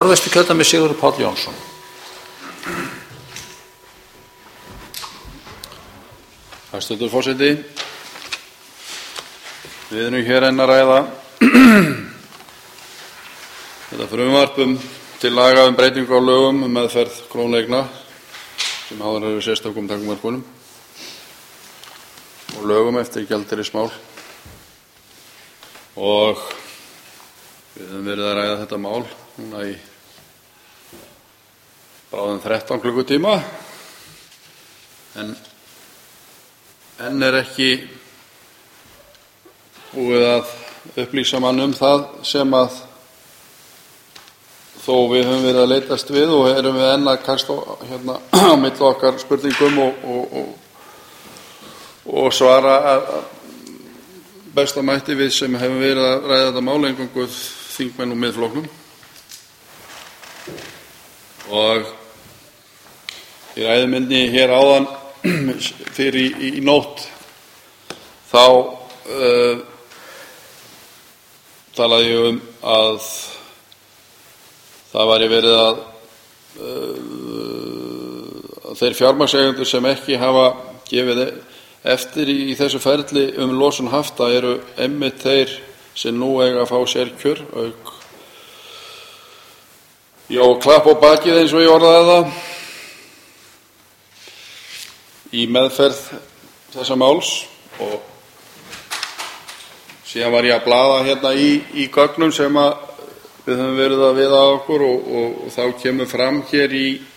Norðvesturkjördæmi Sigurður Páll Jónsson. Hæstvirtur forseti, við erum hér enn að ræða þetta frumvarp til laga breytingu á lögum meðferð krónueigna sem áður eru sérstökum takmörkunum og lögum eftir gjaldeyrismál. Og við höfum verið að ræða þetta mál núna í bráðum 13 klukkutíma, en enn er ekki búið að upplýsa mann það sem að þó við höfum verið að leitast við og erum við enn að kasta á milli okkar spurningum og svara besta mætti við sem hefum verið að ræða þetta mál, eingöngu þingmenn og Miðflokknum. Og í ræðu minni hér áðan fyrir í nótt þá talaði ég að það væri verið að þeir fjármagnseigendur sem ekki hafa gefið eftir í þessu ferli losun hafta eru einmitt þeir sem nú eiga að fá sérkjör auk klapp á bakið, eins og ég orðaði það, í meðferð þessa máls. Og síðan var ég að blaða í gögnum sem við höfum verið að viða á okkur og þá kemur fram hér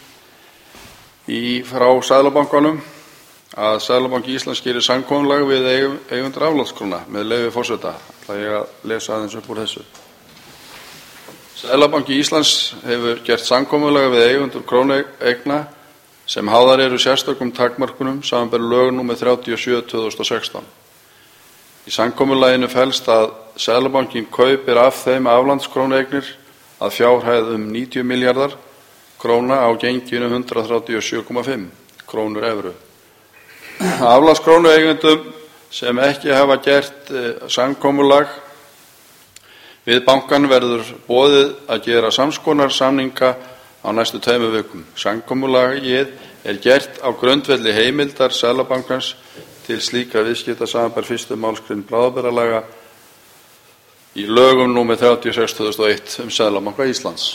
frá Seðlabankanum að Seðlabanki Íslands gerir samkomulag við eigendur aflandskróna með leyfi forseta. ætla ég að lesa aðeins upp úr þessu. Seðlabanki Íslands hefur gert samkomulag við eigendur krónueigna sem háðar eru sérstökum takmörkunum, samanber lög númer 37/2016. Í samkomulaginu felst að Seðlabankinn kaupir af þeim aflandskrónueignir að fjárhæð 90 milljarðar króna á genginu 137,5 krónur evru. Aflandskrónueigendum sem ekki hafa gert samkomulag við bankann verður boðið að gera samskonar samninga á næstu 2 vikum. Samkomulagið gert á grundvelli heimildar Seðlabankans til slíkra viðskipta, samanber 1. málsgrein bráðabirgðalaga í lögum númer 36/2001 Seðlabanka Íslands.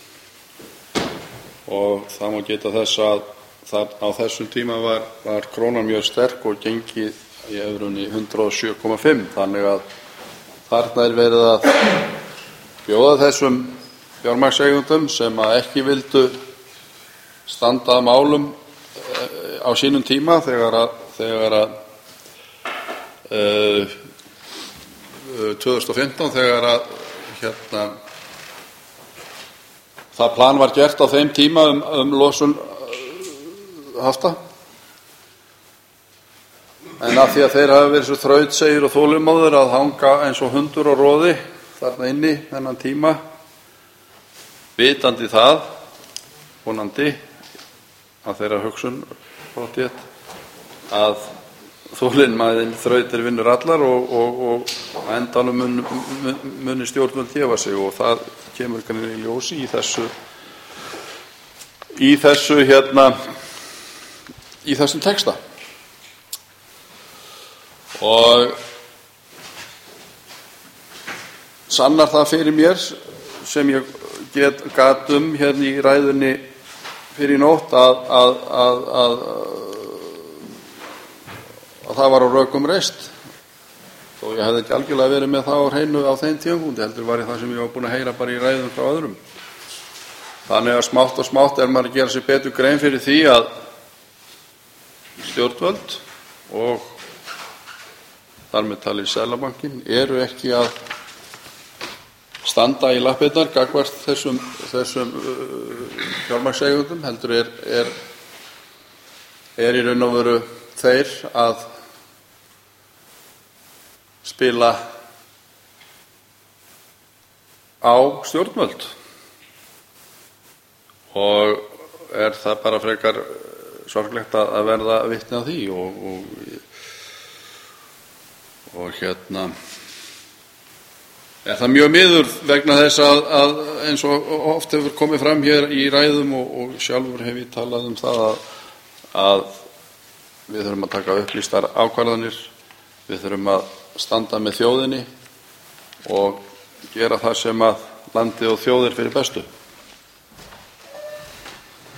Og það má geta þess að á þessum tíma var krónan mjög sterk og gengið í evrunni 107,5, þannig að þarna verið að bjóða þessum fjármagnseigendum sem ekki vildu standa að málum á sínum tíma þegar 2015 þegar það plan var gert á þeim tíma losun hafta. En af því að þeir hafa verið svo þrautsegir og þolinmóðir að hanga eins og hundur á roði þarna inni þennan tíma, vitandi það, vonandi að þeirra hugsun að þolinmæðin þrautir vinnur allar og á endanum muni stjórnvöld gefa sig, og það kemur kannski í ljósi í þessum texta. Og sannar það fyrir mér sem ég gat hérna í ræðunni fyrir nótt að það var á rökum reist, þó ég hefði ekki algjörlega verið með það á hreinu á þeim tímapunkti, heldur var það sem ég var búin að heyra bara í ræðum frá öðrum. Þannig að smátt og smátt maður að gera sér betur grein fyrir því að stjórnvöld og þar með talið Seðlabankinn eru ekki að standa í lappirnar gagnvart þessum fjármagnseigendum, heldur er í raun og veru þeir að spila á stjórnvöld, og það bara frekar sorglegt að verða vitni af því og er það mjög miður vegna þess að eins og oft hefur komið fram hér í ræðum og sjálfur hef ég talað það að við þurfum að taka upplýstar ákvarðanir, við þurfum að standa með þjóðinni og gera það sem að landið og þjóð fyrir bestu.